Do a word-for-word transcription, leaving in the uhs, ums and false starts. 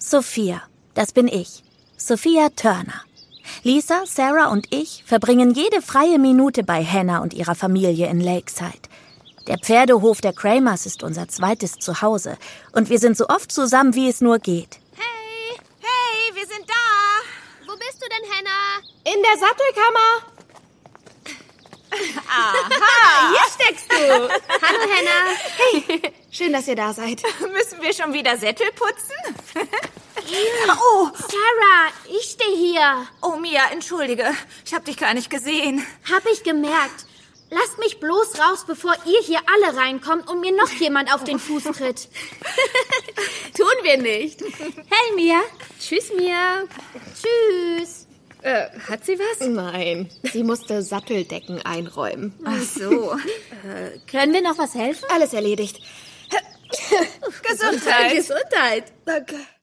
Sophia, das bin ich. Sophia Turner. Lisa, Sarah und ich verbringen jede freie Minute bei Hannah und ihrer Familie in Lakeside. Der Pferdehof der Kramers ist unser zweites Zuhause und wir sind so oft zusammen, wie es nur geht. Hey! Hey, wir sind da! Wo bist du denn, Hannah? In der Sattelkammer. Aha, hier steckst du. Hallo, Hannah. Hey, schön, dass ihr da seid. Müssen wir schon wieder Sättel putzen? Oh, Sarah, ich stehe hier. Oh, Mia, entschuldige. Ich hab dich gar nicht gesehen. Hab ich gemerkt. Lasst mich bloß raus, bevor ihr hier alle reinkommt und mir noch jemand auf den Fuß tritt. Tun wir nicht. Hey, Mia. Tschüss, Mia. Tschüss. Äh, hat sie was? Nein, sie musste Satteldecken einräumen. Ach so. äh, können wir noch was helfen? Alles erledigt. Gesundheit. Gesundheit. Danke.